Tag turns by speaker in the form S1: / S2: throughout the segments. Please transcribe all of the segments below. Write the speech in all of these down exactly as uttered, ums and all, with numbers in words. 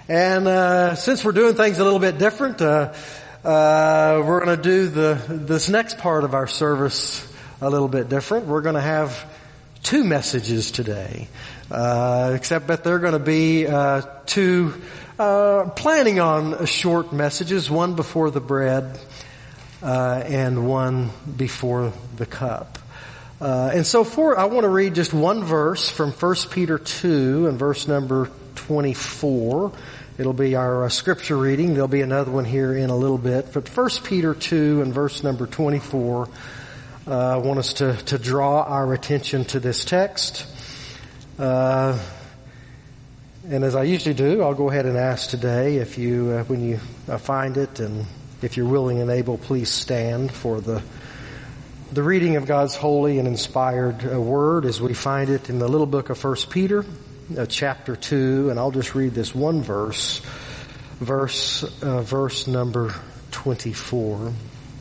S1: And uh, since we're doing things a little bit different, uh, uh, we're going to do the this next part of our service a little bit different. We're going to have two messages today, uh, except that they're going to be uh, two, uh, planning on short messages, one before the bread uh, and one before the cup. Uh, and so for, I want to read just one verse from First Peter two and verse number twenty-four. It'll be our uh, scripture reading. There'll be another one here in a little bit. But First Peter two and verse number twenty-four, uh, I want us to, to draw our attention to this text. Uh, and as I usually do, I'll go ahead and ask today if you, uh, when you uh, find it, and if you're willing and able, please stand for the the reading of God's holy and inspired uh, word as we find it in the little book of First Peter, uh, chapter two, and I'll just read this one verse, verse, uh, verse number twenty-four.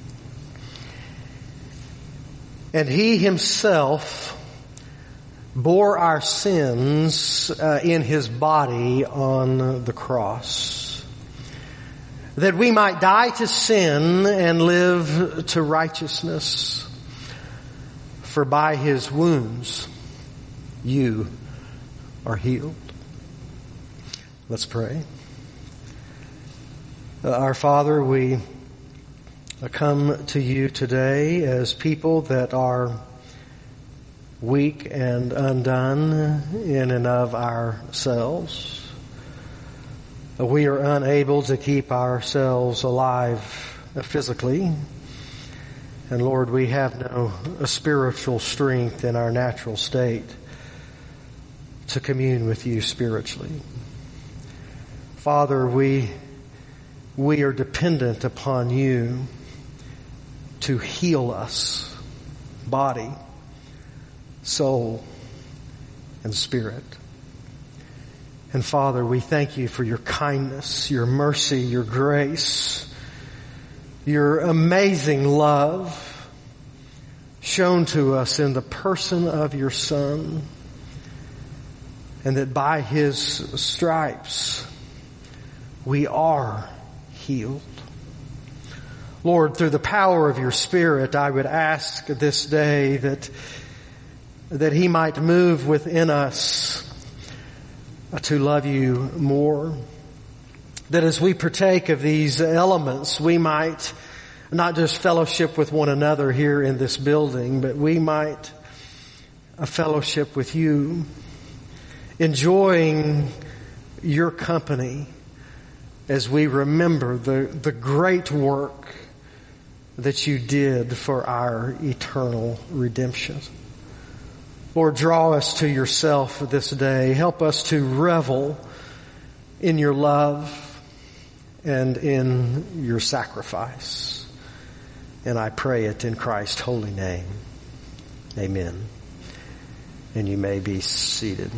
S1: And he himself bore our sins uh, in his body on the cross, that we might die to sin and live to righteousness. For by his wounds you are healed. Let's pray. Uh, our Father, we come to you today as people that are weak and undone in and of ourselves. Uh, we are unable to keep ourselves alive physically. And Lord, we have no spiritual strength in our natural state to commune with you spiritually. Father, we, we are dependent upon you to heal us, body, soul, and spirit. And Father, we thank you for your kindness, your mercy, your grace, your amazing love shown to us in the person of your Son, and that by his stripes we are healed. Lord, through the power of your Spirit, I would ask this day that that he might move within us to love you more. That as we partake of these elements, we might not just fellowship with one another here in this building, but we might a fellowship with you, enjoying your company as we remember the, the great work that you did for our eternal redemption. Lord, draw us to yourself this day. Help us to revel in your love and in your sacrifice. And I pray it in Christ's holy name. Amen. And you may be seated.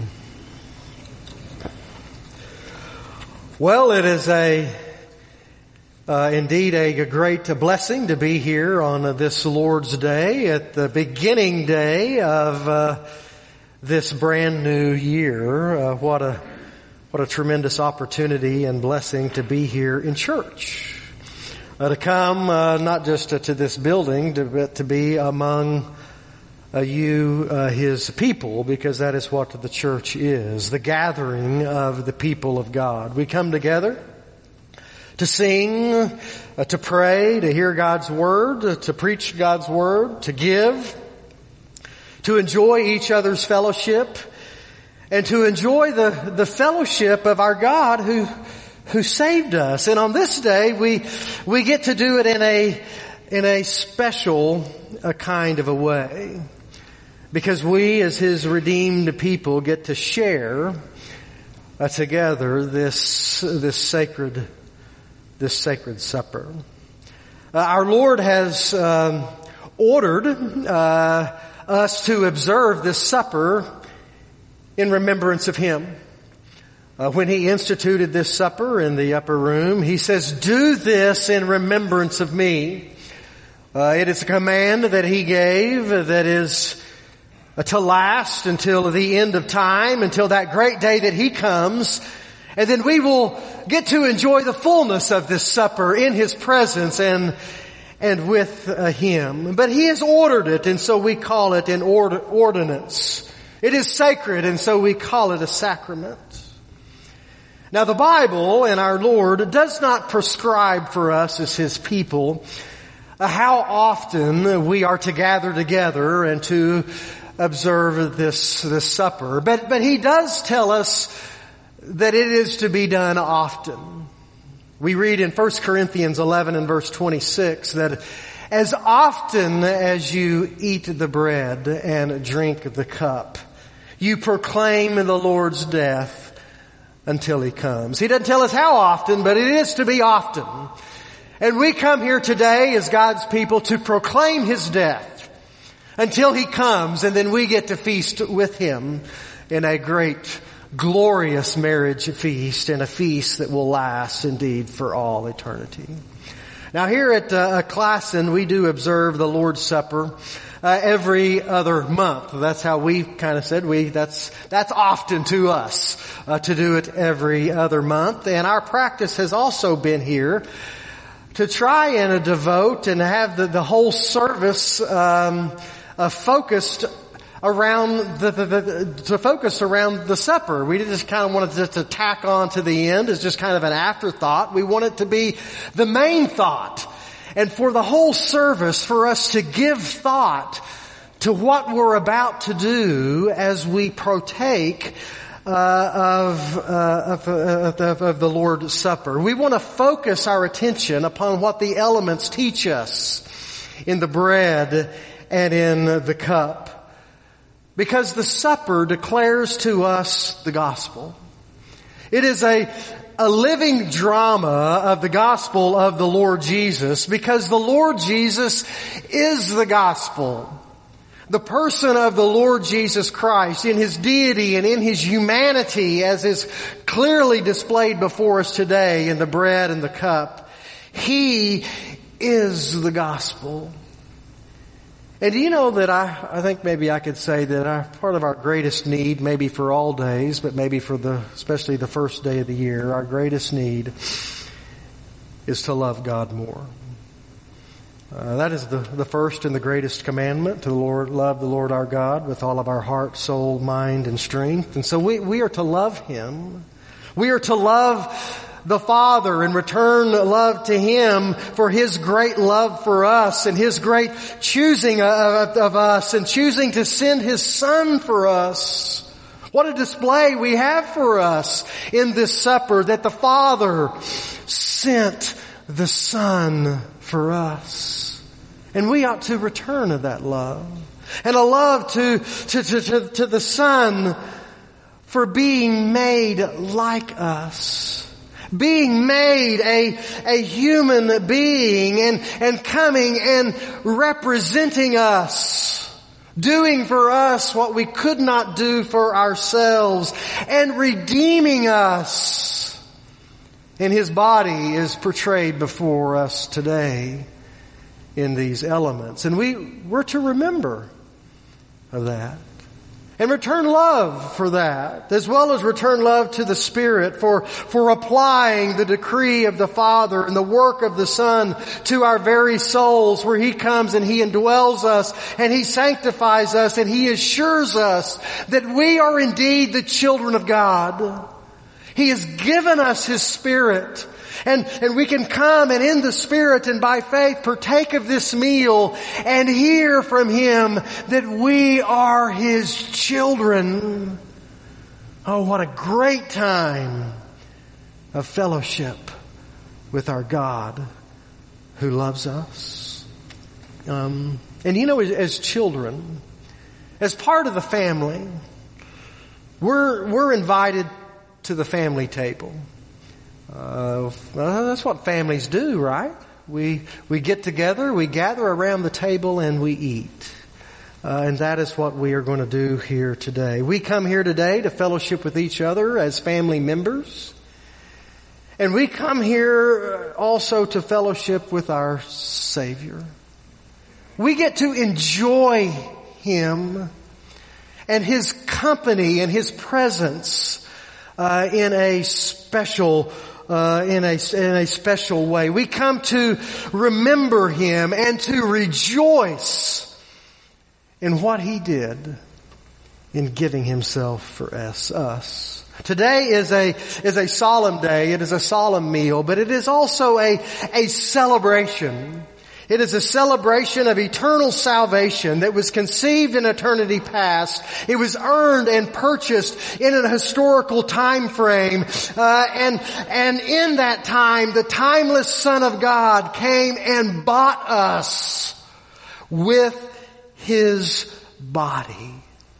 S1: Well, it is a, uh, indeed a great blessing to be here on uh, this Lord's Day, at the beginning day of uh, this brand new year. Uh, what a What a tremendous opportunity and blessing to be here in church. Uh, to come, uh, not just to, to this building, to, but to be among uh, you, uh, his people, because that is what the church is, the gathering of the people of God. We come together to sing, uh, to pray, to hear God's word, uh, to preach God's word, to give, to enjoy each other's fellowship, and to enjoy the, the fellowship of our God who, who saved us. And on this day, we, we get to do it in a, in a special a kind of a way. Because we as his redeemed people get to share uh, together this, this sacred, this sacred supper. Uh, our Lord has, um, ordered, uh, us to observe this supper in remembrance of him. Uh, when he instituted this supper in the upper room, he says, "Do this in remembrance of me." Uh, it is a command that he gave that is uh, to last until the end of time, until that great day that he comes And then we will get to enjoy the fullness of this supper in His presence and and with uh, Him. But He has ordered it, and so we call it an ord- ordinance. It is sacred, and so we call it a sacrament. Now the Bible and our Lord does not prescribe for us as His people uh, how often we are to gather together and to observe this, this supper. But, but He does tell us that it is to be done often. We read in First Corinthians eleven and verse twenty-six that as often as you eat the bread and drink the cup, you proclaim the Lord's death until He comes. He doesn't tell us how often, but it is to be often. And we come here today as God's people to proclaim His death until He comes, and then we get to feast with Him in a great glorious marriage feast, and a feast that will last indeed for all eternity. Now here at uh, Classen, we do observe the Lord's Supper uh, every other month. That's how we kind of said we. That's that's often to us uh, to do it every other month, and our practice has also been here to try and uh, devote and have the, the whole service um, uh, focused around the, the, the, to focus around the supper. We just kind of wanted to, to tack on to the end as just kind of an afterthought. We want it to be the main thought. And for the whole service, for us to give thought to what we're about to do as we partake uh, of, uh, of, uh, of, of the Lord's Supper. We want to focus our attention upon what the elements teach us in the bread and in the cup. Because the supper declares to us the gospel. It is a, a living drama of the gospel of the Lord Jesus, because the Lord Jesus is the gospel. The person of the Lord Jesus Christ in His deity and in His humanity, as is clearly displayed before us today in the bread and the cup, He is the gospel. And do you know that I, I think maybe I could say that our, part of our greatest need, maybe for all days, but maybe for the, especially the first day of the year, our greatest need is to love God more. Uh, that is the, the first and the greatest commandment, to the Lord, love the Lord our God with all of our heart, soul, mind, and strength. And so we, we are to love Him. We are to love the Father and return love to Him for His great love for us and His great choosing of, of us and choosing to send His Son for us. What a display we have for us in this supper, that the Father sent the Son for us. And we ought to return to that love. And a love to, to, to, to, to the Son for being made like us. Being made a, a human being and, and coming and representing us. Doing for us what we could not do for ourselves and redeeming us. And His body is portrayed before us today in these elements. And we, we're to remember of that. And return love for that, as well as return love to the Spirit for, for applying the decree of the Father and the work of the Son to our very souls, where He comes and He indwells us and He sanctifies us and He assures us that we are indeed the children of God. He has given us His Spirit. And, and we can come and in the Spirit and by faith partake of this meal and hear from Him that we are His children. Oh, what a great time of fellowship with our God who loves us. Um, and you know, as, as children, as part of the family, we're, we're invited to the family table. Uh, well, that's what families do, right? We, we get together, we gather around the table and we eat. Uh, and that is what we are going to do here today. We come here today to fellowship with each other as family members. And we come here also to fellowship with our Savior. We get to enjoy Him and His company and His presence uh, in a special Uh, in a, in a special way. We come to remember Him and to rejoice in what He did in giving Himself for us. us. Today is a, is a solemn day. It is a solemn meal, but it is also a, a celebration. It is a celebration of eternal salvation that was conceived in eternity past. It was earned and purchased in a historical time frame. Uh, and, and in that time, the timeless Son of God came and bought us with His body.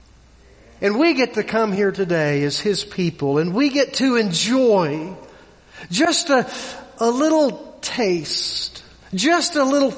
S1: And we get to come here today as His people, and we get to enjoy just a, a little taste, just a little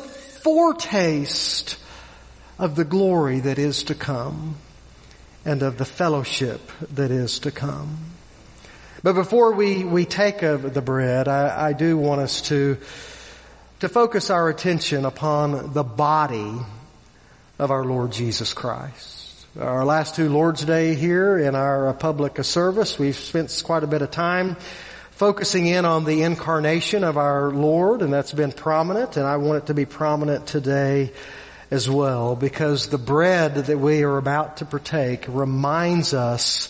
S1: foretaste of the glory that is to come and of the fellowship that is to come. But before we, we take of the bread, I, I do want us to, to focus our attention upon the body of our Lord Jesus Christ. Our last two Lord's Day here in our public service, we've spent quite a bit of time focusing in on the incarnation of our Lord, and that's been prominent, and I want it to be prominent today as well, because the bread that we are about to partake reminds us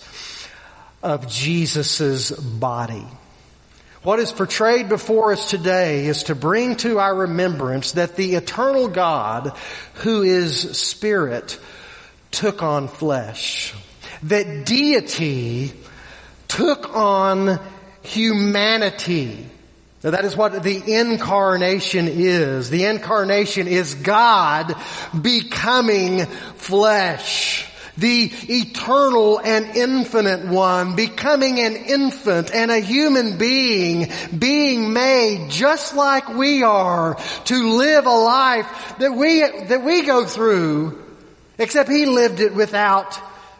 S1: of Jesus' body. What is portrayed before us today is to bring to our remembrance that the eternal God, who is Spirit, took on flesh. That deity took on humanity. Now that is what the incarnation is. The incarnation is God becoming flesh. The eternal and infinite one becoming an infant and a human being, being made just like we are to live a life that we, that we go through, except He lived it without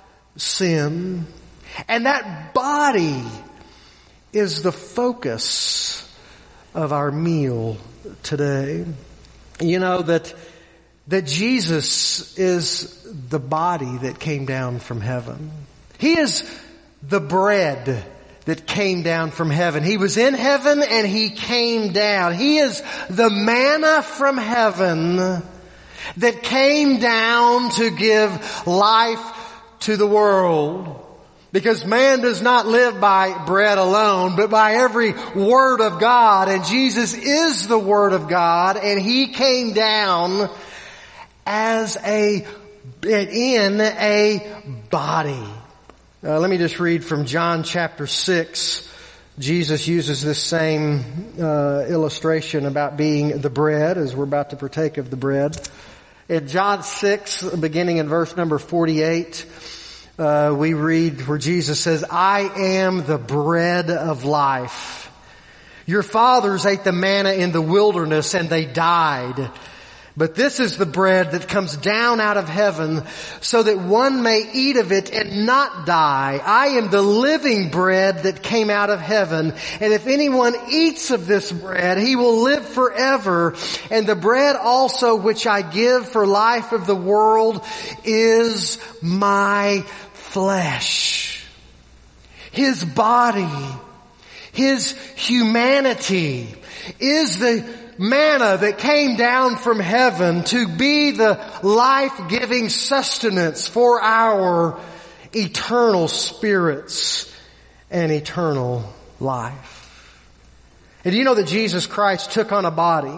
S1: sin. And that body is the focus of our meal today. You know that that Jesus is the body that came down from heaven. He is the bread that came down from heaven. He was in heaven and He came down. He is the manna from heaven that came down to give life to the world. Because man does not live by bread alone, but by every word of God. And Jesus is the Word of God, and He came down as a, in a body. Uh, let me just read from John chapter six. Jesus uses this same uh, illustration about being the bread, as we're about to partake of the bread. In John six, beginning in verse number forty-eight, Uh, we read where Jesus says, I am the bread of life. Your fathers ate the manna in the wilderness and they died. But this is the bread that comes down out of heaven so that one may eat of it and not die. I am the living bread that came out of heaven. And if anyone eats of this bread, he will live forever. And the bread also which I give for life of the world is my flesh. His body, His humanity is the manna that came down from heaven to be the life-giving sustenance for our eternal spirits and eternal life. And you know that Jesus Christ took on a body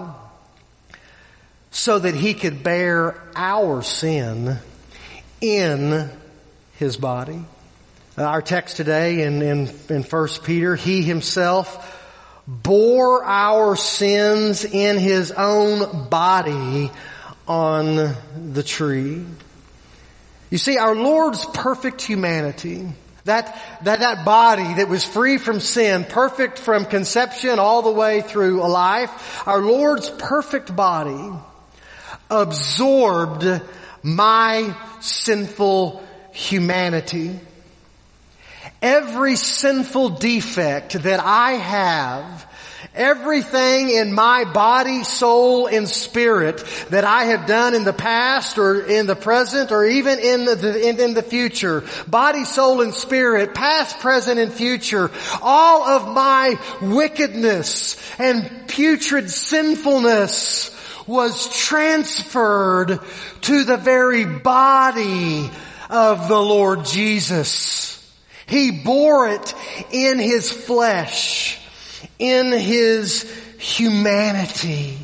S1: so that He could bear our sin in His body. Our text today in, in, in First Peter, He Himself bore our sins in His own body on the tree. You see, our Lord's perfect humanity, that, that, that body that was free from sin, perfect from conception all the way through a life, our Lord's perfect body absorbed my sinful humanity. every sinful defect that I have, everything in my body, soul, and spirit that I have done in the past or in the present or even in the, in, in the future, body, soul, and spirit, past, present, and future, all of my wickedness and putrid sinfulness was transferred to the very body of the Lord Jesus. He bore it in His flesh, in His humanity.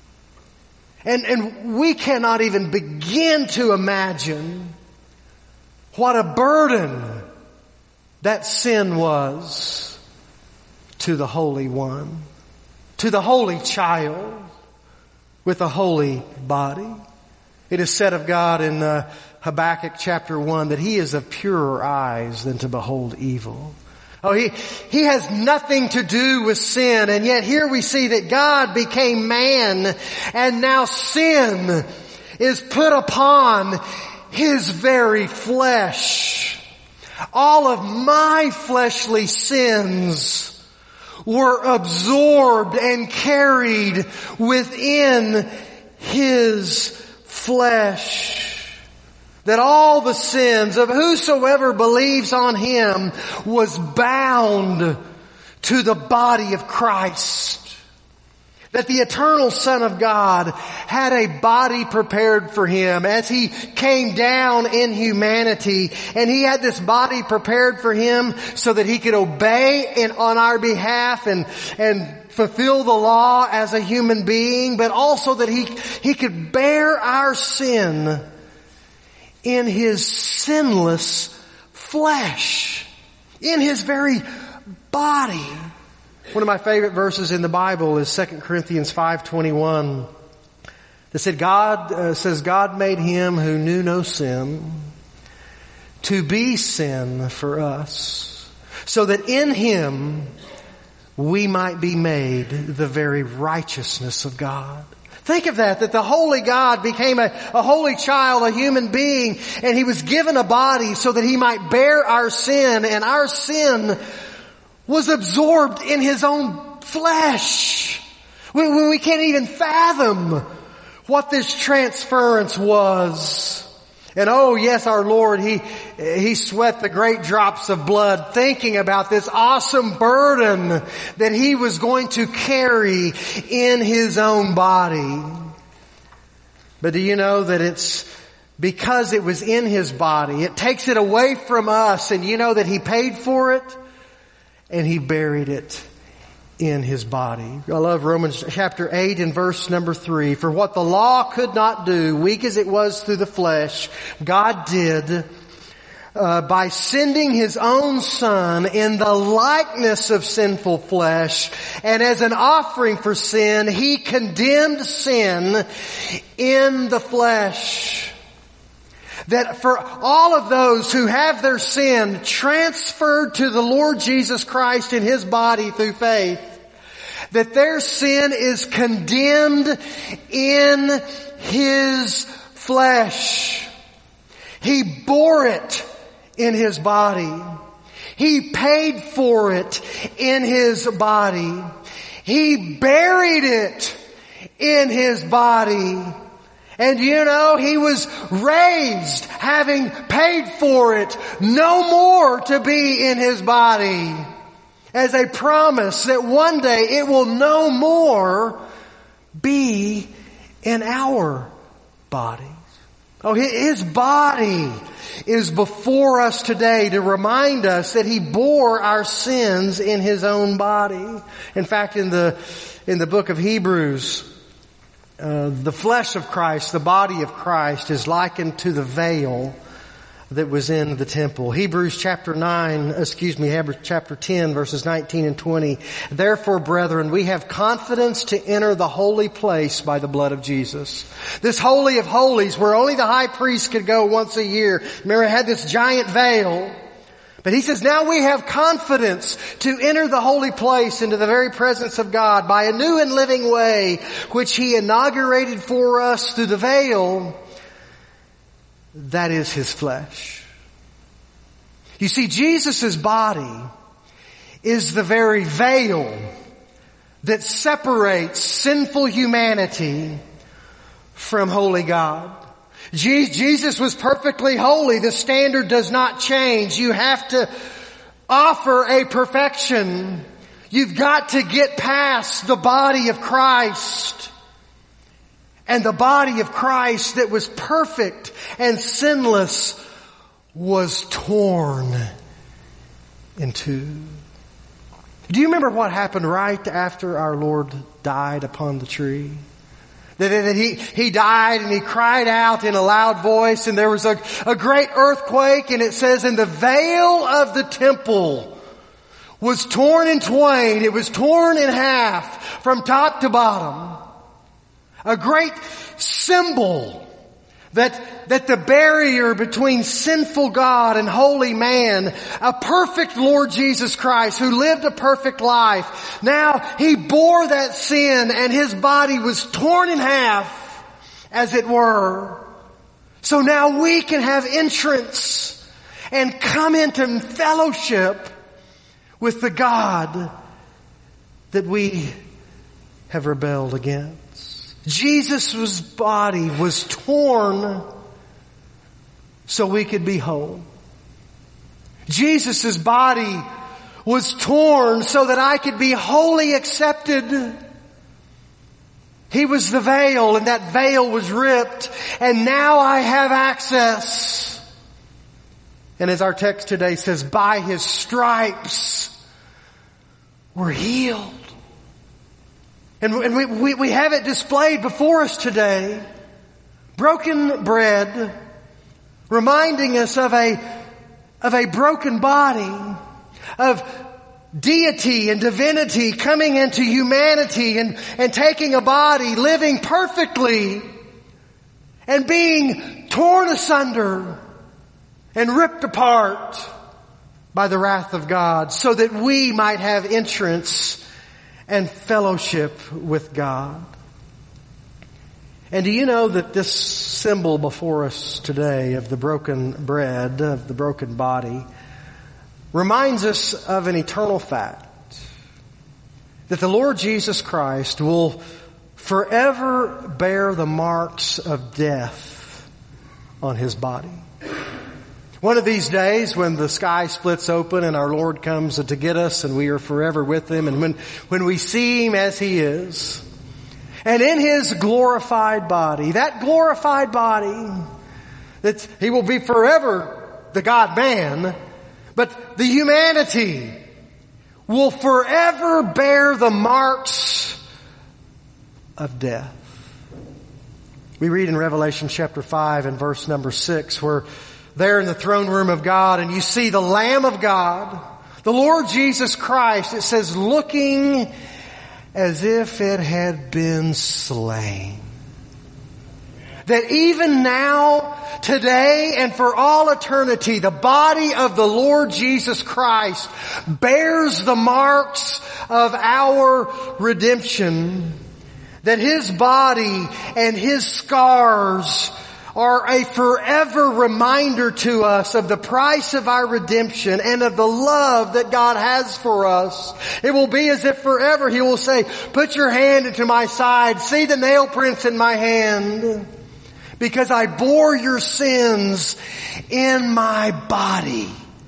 S1: And, and we cannot even begin to imagine what a burden that sin was to the Holy One, to the Holy Child with a holy body. It is said of God in uh, Habakkuk chapter one that He is of purer eyes than to behold evil. Oh, he, he has nothing to do with sin, and yet here we see that God became man, and now sin is put upon His very flesh. All of my fleshly sins were absorbed and carried within His flesh. That all the sins of whosoever believes on Him was bound to the body of Christ. That the eternal Son of God had a body prepared for Him as He came down in humanity. And He had this body prepared for Him so that He could obey in, on our behalf and, and fulfill the law as a human being, but also that He, He could bear our sin in His sinless flesh, in His very body. One of my favorite verses in the Bible is Second Corinthians five twenty-one. That said, God uh, says, God made Him who knew no sin to be sin for us, so that in Him we might be made the very righteousness of God. Think of that, that the holy God became a, a holy child, a human being, and He was given a body so that He might bear our sin, and our sin was absorbed in His own flesh. We, we can't even fathom what this transference was. And oh yes, our Lord, He, He sweat the great drops of blood thinking about this awesome burden that He was going to carry in His own body. But do you know that it's because it was in His body, it takes it away from us, and you know that He paid for it and He buried it in His body. I love Romans chapter eight and verse number three. For what the law could not do, weak as it was through the flesh, God did uh, by sending His own Son in the likeness of sinful flesh, and as an offering for sin, He condemned sin in the flesh. That for all of those who have their sin transferred to the Lord Jesus Christ in His body through faith, that their sin is condemned in His flesh. He bore it in His body. He paid for it in His body. He buried it in His body. And you know, He was raised having paid for it, no more to be in His body, as a promise that one day it will no more be in our bodies. Oh, His body is before us today to remind us that He bore our sins in His own body. In fact, in the, in the book of Hebrews, Uh, the flesh of Christ, the body of Christ, is likened to the veil that was in the temple. Hebrews chapter nine, excuse me, Hebrews chapter ten, verses nineteen and twenty. Therefore, brethren, we have confidence to enter the holy place by the blood of Jesus. This holy of holies, where only the high priest could go once a year. Remember, it had this giant veil. But he says, now we have confidence to enter the holy place into the very presence of God by a new and living way, which He inaugurated for us through the veil. That is His flesh. You see, Jesus' body is the very veil that separates sinful humanity from holy God. Je- Jesus was perfectly holy. The standard does not change. You have to offer a perfection. You've got to get past the body of Christ. And the body of Christ that was perfect and sinless was torn in two. Do you remember what happened right after our Lord died upon the tree? That, that he, he died and he cried out in a loud voice, and there was a, a great earthquake, and it says, and the veil of the temple was torn in twain. It was torn in half from top to bottom. A great symbol that, that the barrier between sinful God and holy man, a perfect Lord Jesus Christ who lived a perfect life, now He bore that sin and His body was torn in half, as it were. So now we can have entrance and come into fellowship with the God that we have rebelled against. Jesus' body was torn so we could be whole. Jesus' body was torn so that I could be wholly accepted. He was the veil, and that veil was ripped, and now I have access. And as our text today says, by His stripes we're healed. And we, we, we have it displayed before us today. Broken bread, reminding us of a, of a broken body, of deity and divinity coming into humanity and, and taking a body, living perfectly, and being torn asunder and ripped apart by the wrath of God, so that we might have entrance and fellowship with God. And do you know that this symbol before us today of the broken bread, of the broken body, reminds us of an eternal fact, that the Lord Jesus Christ will forever bear the marks of death on His body. One of these days, when the sky splits open and our Lord comes to get us and we are forever with Him, and when, when we see Him as He is, and in His glorified body, that glorified body, that He will be forever the God-man, but the humanity will forever bear the marks of death. We read in Revelation chapter five and verse number six, where there in the throne room of God, and you see the Lamb of God, the Lord Jesus Christ, it says, looking as if it had been slain. That even now, today, and for all eternity, the body of the Lord Jesus Christ bears the marks of our redemption. That His body and His scars are a forever reminder to us of the price of our redemption and of the love that God has for us. It will be as if forever He will say, put your hand into my side, see the nail prints in my hand, because I bore your sins in my body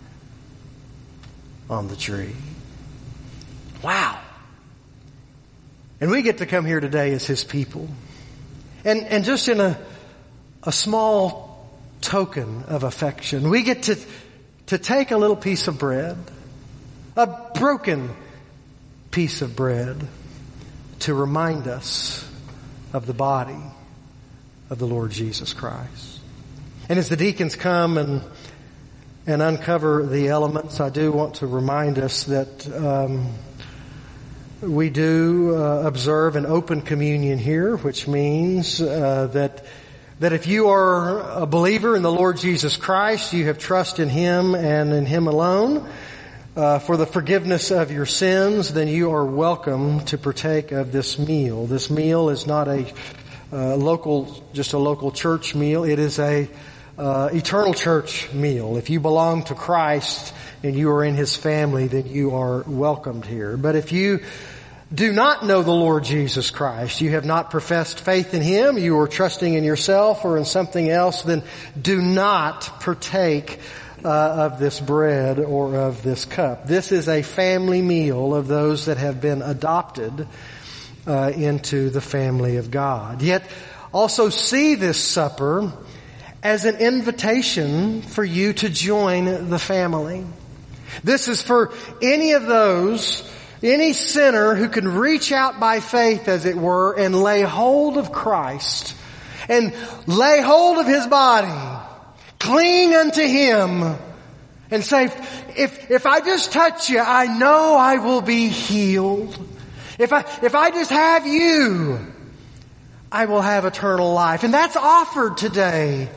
S1: on the tree. Wow. And we get to come here today as His people. And, and just in a A small token of affection, we get to, to take a little piece of bread, a broken piece of bread, to remind us of the body of the Lord Jesus Christ. And as the deacons come and, and uncover the elements, I do want to remind us that, um, we do uh, observe an open communion here, which means, uh, that That if you are a believer in the Lord Jesus Christ, you have trust in Him and in Him alone uh, for the forgiveness of your sins, then you are welcome to partake of this meal. This meal is not a uh, local, just a local church meal. It is a uh, eternal church meal. If you belong to Christ and you are in His family, then you are welcomed here. But if you do not know the Lord Jesus Christ, you have not professed faith in Him, you are trusting in yourself or in something else, then do not partake uh, of this bread or of this cup. This is a family meal of those that have been adopted uh, into the family of God. Yet also see this supper as an invitation for you to join the family. This is for any of those Any sinner who can reach out by faith, as it were, and lay hold of Christ and lay hold of His body, cling unto Him and say, if, if I just touch you, I know I will be healed. If I, if I just have you, I will have eternal life. And that's offered today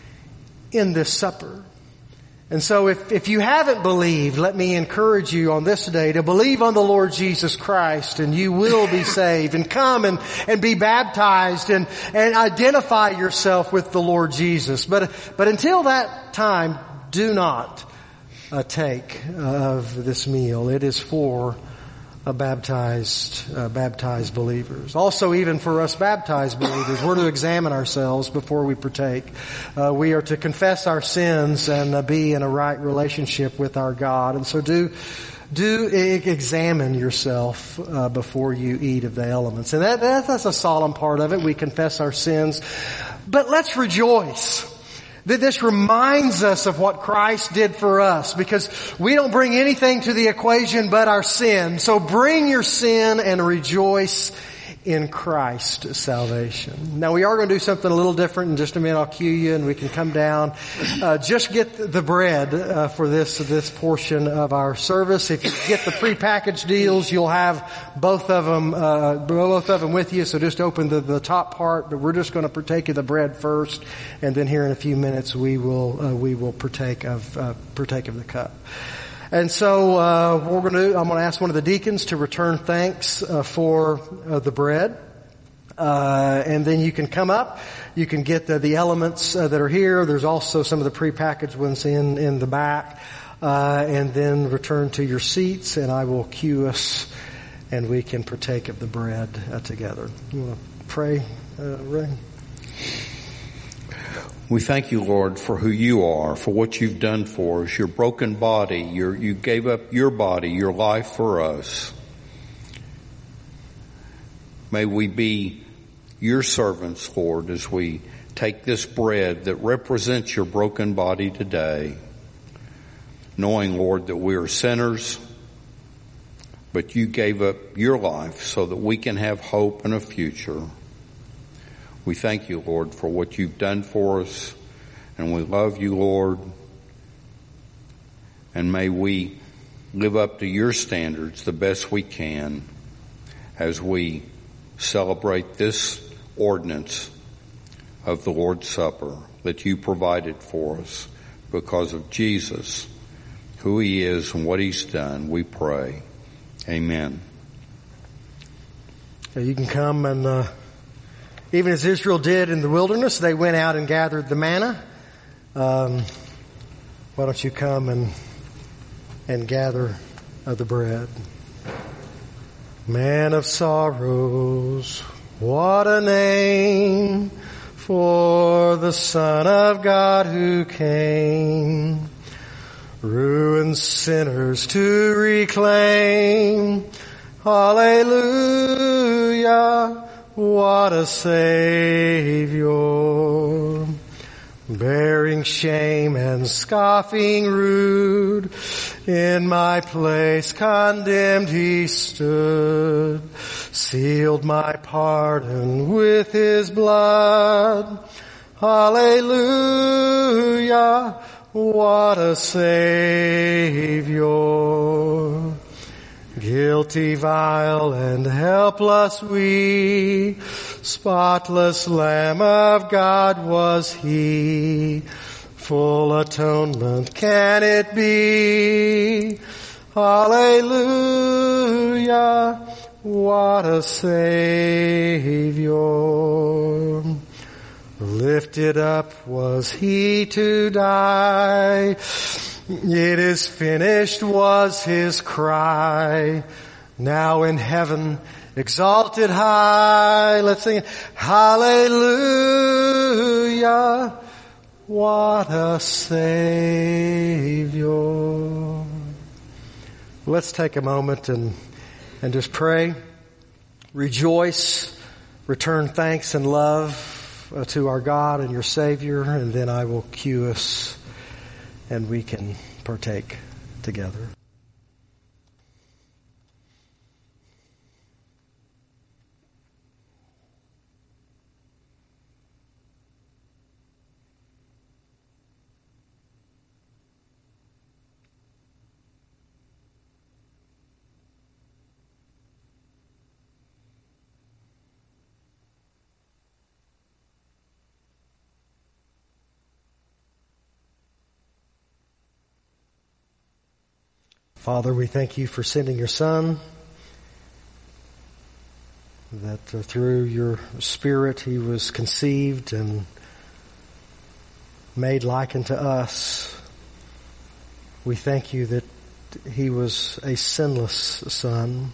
S1: in this supper. And so if, if you haven't believed, let me encourage you on this day to believe on the Lord Jesus Christ, and you will be saved, and come and, and be baptized and, and identify yourself with the Lord Jesus. But, but until that time, do not uh, take uh, of this meal. It is for Uh, baptized, uh, baptized believers. Also, even for us baptized believers, we're to examine ourselves before we partake. Uh, we are to confess our sins and uh, be in a right relationship with our God. And so do, do e- examine yourself uh, before you eat of the elements. And that, that, that's a solemn part of it. We confess our sins. But let's rejoice that this reminds us of what Christ did for us, because we don't bring anything to the equation but our sin. So bring your sin and rejoice in Christ's salvation. Now, we are going to do something a little different. In just a minute, I'll cue you and we can come down. Uh, just get the bread uh, for this this portion of our service. If you get the prepackaged deals, you'll have both of them uh, both of them with you. So just open the, the top part. But we're just going to partake of the bread first, and then here in a few minutes we will uh, we will partake of uh, partake of the cup. And so uh, we're going to. I'm going to ask one of the deacons to return thanks uh, for uh, the bread, uh, and then you can come up. You can get the, the elements uh, that are here. There's also some of the prepackaged ones in in the back, uh, and then return to your seats. And I will cue us, and we can partake of the bread uh, together. You want to pray, uh, Ray?
S2: We thank you, Lord, for who you are, for what you've done for us, your broken body. Your, you gave up your body, your life for us. May we be your servants, Lord, as we take this bread that represents your broken body today, knowing, Lord, that we are sinners, but you gave up your life so that we can have hope and a future. We thank you, Lord, for what you've done for us, and we love you, Lord. And may we live up to your standards the best we can as we celebrate this ordinance of the Lord's Supper that you provided for us because of Jesus, who he is and what he's done. We pray. Amen.
S1: You can come and... Uh Even as Israel did in the wilderness, they went out and gathered the manna. Um, why don't you come and and gather of the bread? Man of sorrows, what a name for the Son of God who came, ruined sinners to reclaim. Hallelujah. What a Savior, bearing shame and scoffing rude, in my place condemned he stood, sealed my pardon with his blood. Hallelujah, what a Savior. Guilty, vile, and helpless we, spotless Lamb of God was he. Full atonement can it be? Hallelujah, what a Savior. Lifted up was he to die. It is finished was his cry. Now in heaven, exalted high. Let's sing it. Hallelujah. What a Savior. Let's take a moment and, and just pray. Rejoice. Return thanks and love uh, to our God and your Savior. And then I will cue us and we can partake together. Father, we thank you for sending your Son, that uh, through your Spirit he was conceived and made like unto us. We thank you that he was a sinless Son,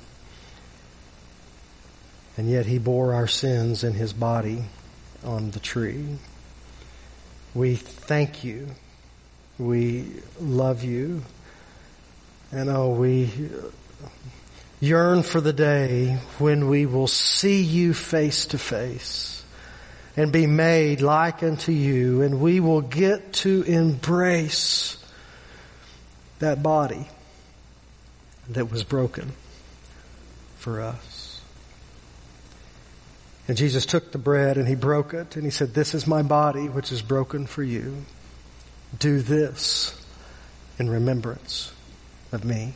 S1: and yet he bore our sins in his body on the tree. We thank you. We love you. And oh, we yearn for the day when we will see you face to face and be made like unto you, and we will get to embrace that body that was broken for us. And Jesus took the bread and he broke it and he said, "This is my body which is broken for you. Do this in remembrance of me."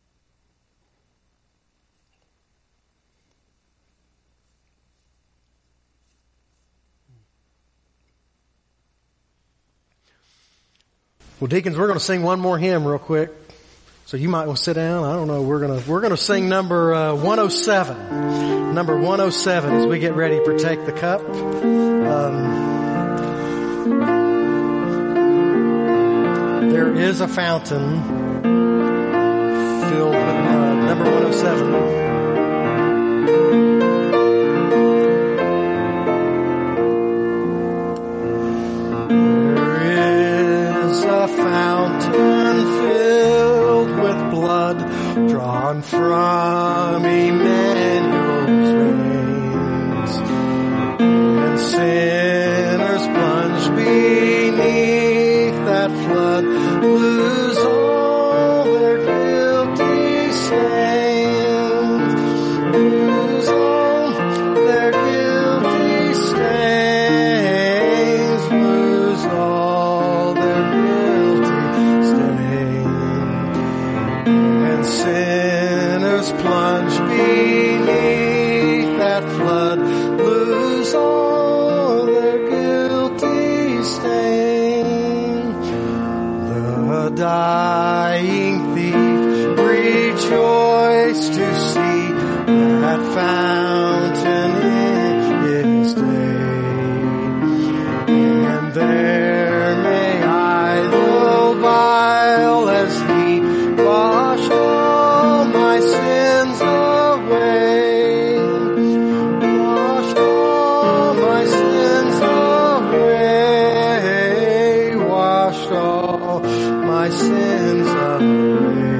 S1: Well, deacons, we're going to sing one more hymn real quick. So you might want to sit down. I don't know. We're going to, we're going to sing number uh, one oh seven. Number one oh seven as we get ready to partake the cup. Um, there is a fountain filled with blood. Number one oh seven. There is a fountain filled with blood drawn from Emmanuel's veins, and sinners plunged beneath that flood lose all their guilty stains, lose all their guilty stains, lose all their guilty stains, and sinners plunge beneath that flood lose all their guilty stains. The dying thief rejoiced to see that fountain in his day, and there may I, though vile as he, wash all my sins away, wash all my sins away, wash all my sins away.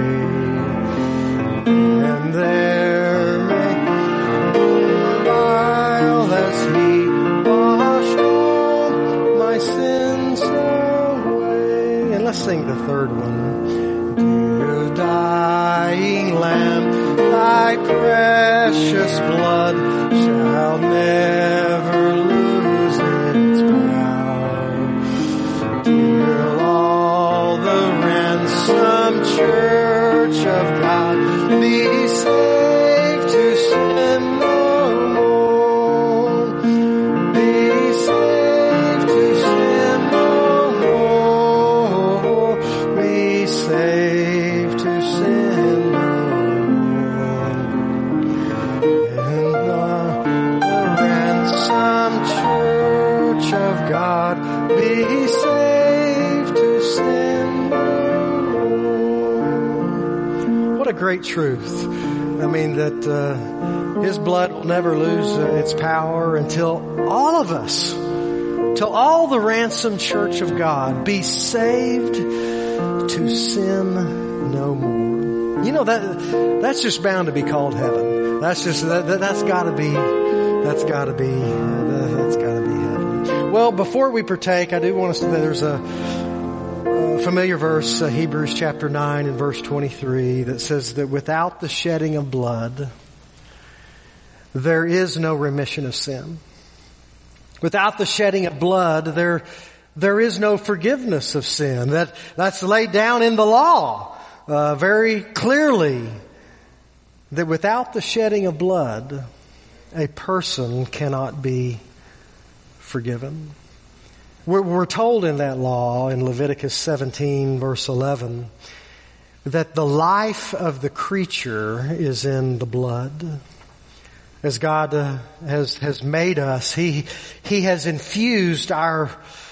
S1: And there may, vile as he, wash all my sins away. And let's sing the third one. Dear dying Lamb, thy precious blood shall never lose its power. Till all the ransomed church of God be saved to sin no more, be saved to sin no more, be saved to sin no more. And the, the ransom great truth. I mean, that uh, His blood will never lose uh, its power until all of us, till all the ransomed church of God be saved to sin no more. You know, that that's just bound to be called heaven. That's just, that, that, that's gotta be, that's gotta be, uh, that's gotta be heaven. Well, before we partake, I do want us to, there's a, a familiar verse, uh, Hebrews chapter nine and verse twenty-three, that says that without the shedding of blood, there is no remission of sin. Without the shedding of blood, there, there is no forgiveness of sin. That, that's laid down in the law, uh, very clearly, that without the shedding of blood, a person cannot be forgiven. We're, we're told in that law, in Leviticus seventeen verse eleven, that the life of the creature is in the blood. As God uh, has has made us, He He has infused our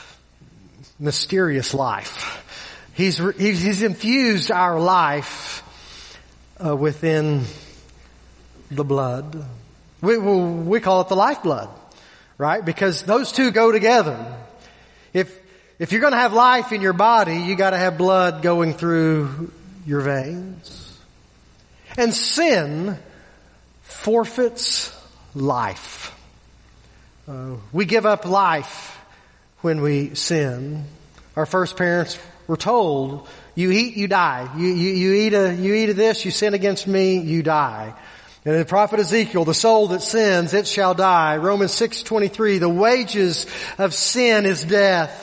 S1: mysterious life. He's He's infused our life uh, within the blood. We we call it the lifeblood, right? Because those two go together. If if you're going to have life in your body, you got to have blood going through your veins. And sin forfeits life. Uh, we give up life when we sin. Our first parents were told, "You eat, you die. You you, you eat a you eat of this, you sin against me, you die." And in the prophet Ezekiel, the soul that sins, it shall die. Romans six twenty-three, the wages of sin is death.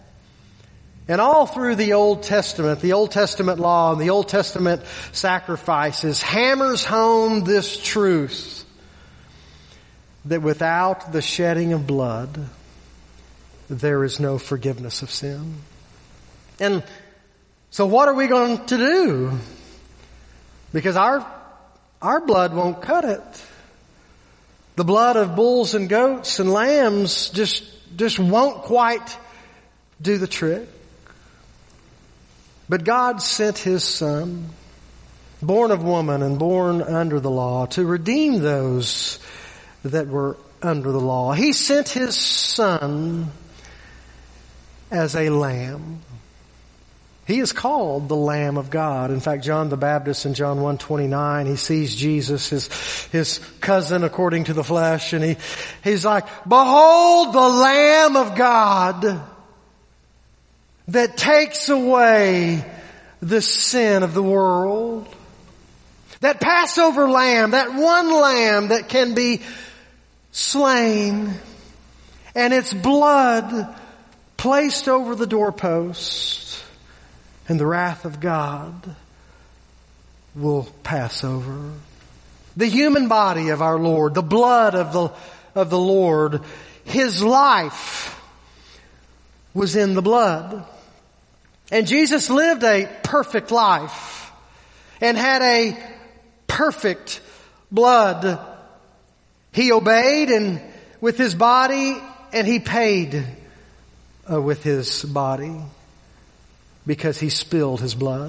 S1: And all through the Old Testament, the Old Testament law and the Old Testament sacrifices hammers home this truth, that without the shedding of blood, there is no forgiveness of sin. And so what are we going to do? Because our Our blood won't cut it. The blood of bulls and goats and lambs just, just won't quite do the trick. But God sent His Son, born of woman and born under the law, to redeem those that were under the law. He sent His Son as a lamb. He is called the Lamb of God. In fact, John the Baptist in John one twenty-nine, he sees Jesus, his, his cousin according to the flesh, and he, he's like, "Behold the Lamb of God that takes away the sin of the world." That Passover lamb, that one lamb that can be slain, and its blood placed over the doorpost. And the wrath of God will pass over. The human body of our Lord, the blood of the, of the Lord, His life was in the blood. And Jesus lived a perfect life and had a perfect blood. He obeyed and with His body, and He paid uh, with His body. Because He spilled His blood.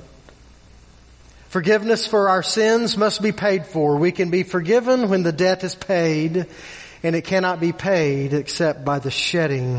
S1: Forgiveness for our sins must be paid for. We can be forgiven when the debt is paid, and it cannot be paid except by the shedding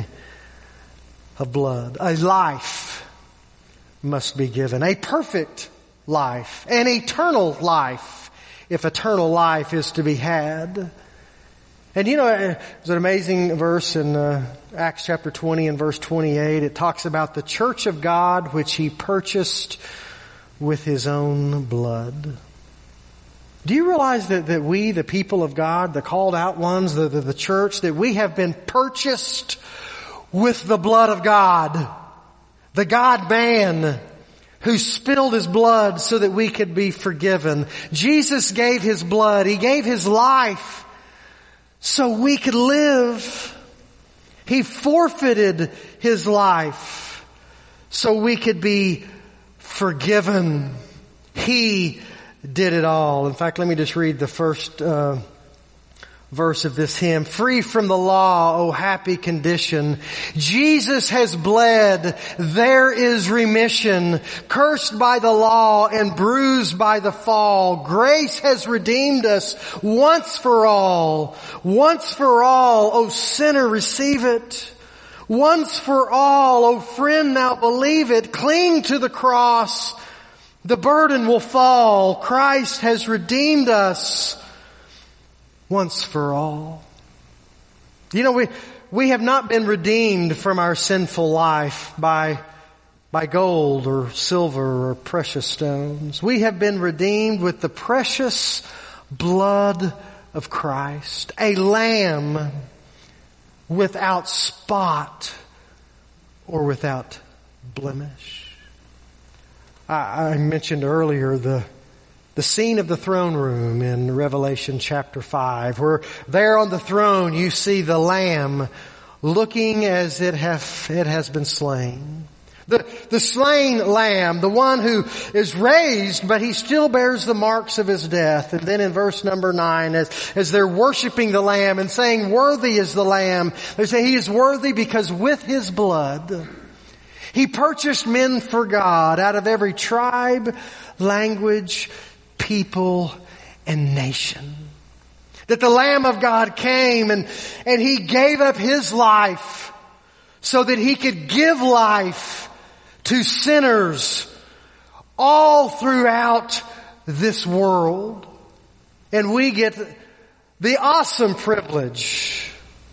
S1: of blood. A life must be given. A perfect life. An eternal life, if eternal life is to be had. And you know, there's an amazing verse in uh, Acts chapter twenty and verse twenty-eight. It talks about the church of God which He purchased with His own blood. Do you realize that, that we, the people of God, the called out ones, the, the, the church, that we have been purchased with the blood of God? The God-man who spilled His blood so that we could be forgiven. Jesus gave His blood. He gave His life so we could live. He forfeited His life so we could be forgiven. He did it all. In fact, let me just read the first uh, verse of this hymn. Free from the law, oh happy condition. Jesus has bled, there is remission. Cursed by the law and bruised by the fall, grace has redeemed us once for all. Once for all, oh sinner, receive it. Once for all, oh friend, now believe it. Cling to the cross. The burden will fall. Christ has redeemed us once for all. You know, we, we have not been redeemed from our sinful life by, by gold or silver or precious stones. We have been redeemed with the precious blood of Christ, a lamb without spot or without blemish. I, I mentioned earlier the The scene of the throne room in Revelation chapter five, where there on the throne you see the Lamb looking as it, have, it has been slain. The, the slain Lamb, the one who is raised, but he still bears the marks of his death. And then in verse number nine, as, as they're worshiping the Lamb and saying, worthy is the Lamb, they say he is worthy because with his blood he purchased men for God out of every tribe, language, people, and nation. That the Lamb of God came and, and he gave up his life so that he could give life to sinners all throughout this world. And we get the awesome privilege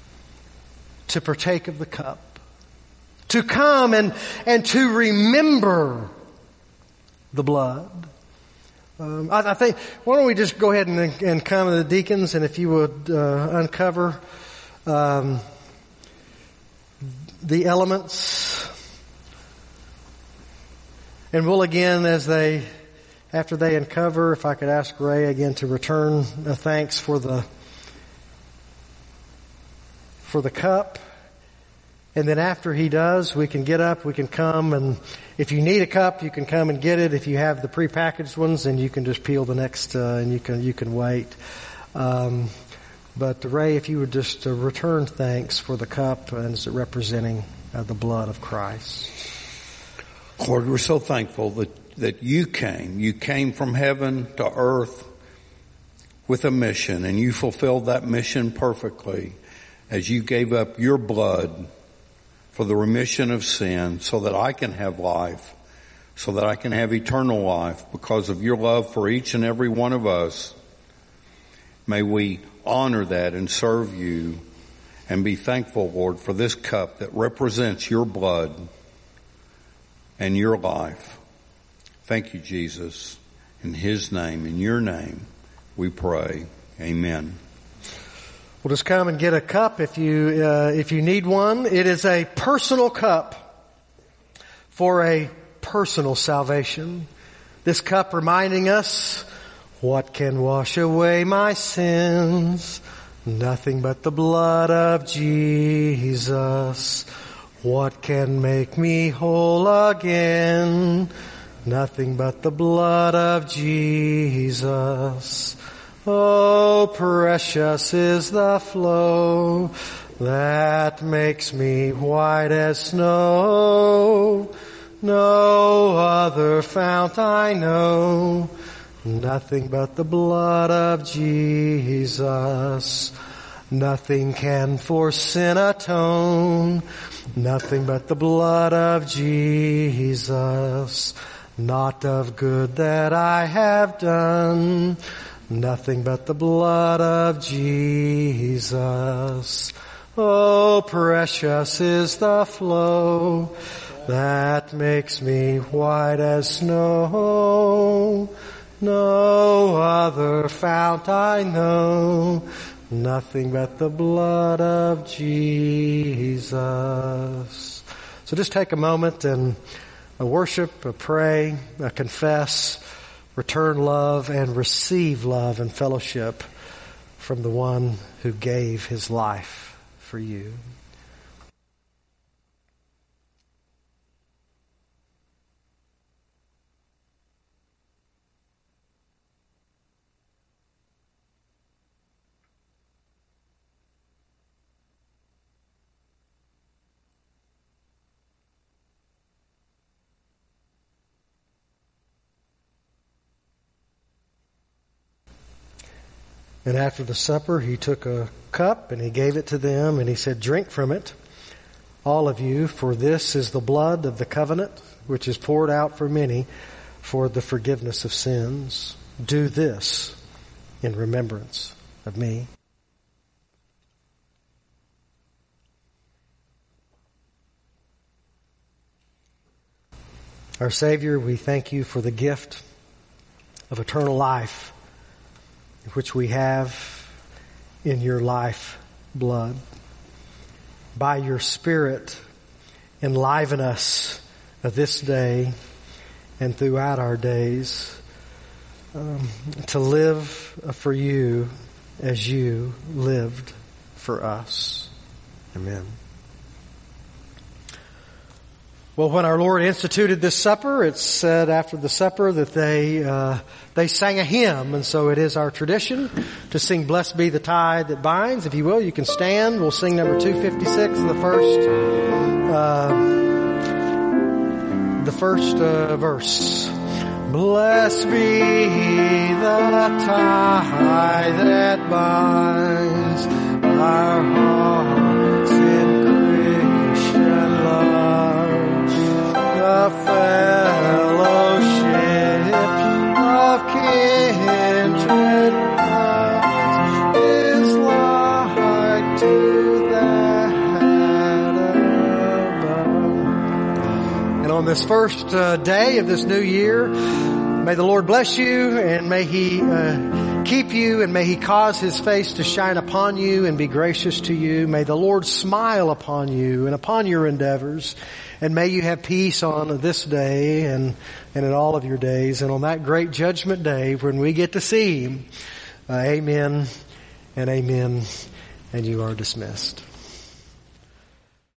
S1: to partake of the cup, to come and, and to remember the blood. Um, I, I think, why don't we just go ahead and, and come to the deacons, and if you would uh, uncover um, the elements. And we'll again, as they, after they uncover, if I could ask Ray again to return uh, thanks for the, for the cup. And then after he does, we can get up, we can come, and if you need a cup, you can come and get it. If you have the prepackaged ones, then you can just peel the next, uh, and you can, you can wait. Um, but Ray, if you would just uh, return thanks for the cup and as representing uh, the blood of Christ.
S2: Lord, we're so thankful that, that you came. You came from heaven to earth with a mission, and you fulfilled that mission perfectly as you gave up your blood for the remission of sin so that I can have life, so that I can have eternal life because of your love for each and every one of us. May we honor that and serve you and be thankful, Lord, for this cup that represents your blood and your life. Thank you, Jesus. In his name, in your name, we pray. Amen.
S1: Well, just come and get a cup if you uh, if you need one. It is a personal cup for a personal salvation. This cup reminding us, what can wash away my sins? Nothing but the blood of Jesus. What can make me whole again? Nothing but the blood of Jesus. Oh, precious is the flow that makes me white as snow. No other fount I know. Nothing but the blood of Jesus. Nothing can for sin atone. Nothing but the blood of Jesus. Not of good that I have done. Nothing but the blood of Jesus. Oh, precious is the flow that makes me white as snow. No other fount I know. Nothing but the blood of Jesus. So just take a moment and worship, pray, confess, return love, and receive love and fellowship from the one who gave his life for you. And after the supper, he took a cup and he gave it to them and he said, "Drink from it, all of you, for this is the blood of the covenant, which is poured out for many for the forgiveness of sins. Do this in remembrance of me." Our Savior, we thank you for the gift of eternal life, which we have in your life blood. By your Spirit, enliven us this day and throughout our days um, to live for you as you lived for us. Amen. Well, when our Lord instituted this supper, it said after the supper that they uh, they sang a hymn, and so it is our tradition to sing "Blessed Be the Tie That Binds." If you will, you can stand. We'll sing number two fifty-six, the first uh, the first uh, verse. Blessed be the tie that binds our hearts in Christian love. The fellowship of kindred love is like to that above. And on this first uh, day of this new year, may the Lord bless you, and may He uh, keep you, and may He cause His face to shine upon you and be gracious to you. May the Lord smile upon you and upon your endeavors. And may you have peace on this day and, and in all of your days. And on that great judgment day when we get to see Him, uh, amen and amen. And you are dismissed.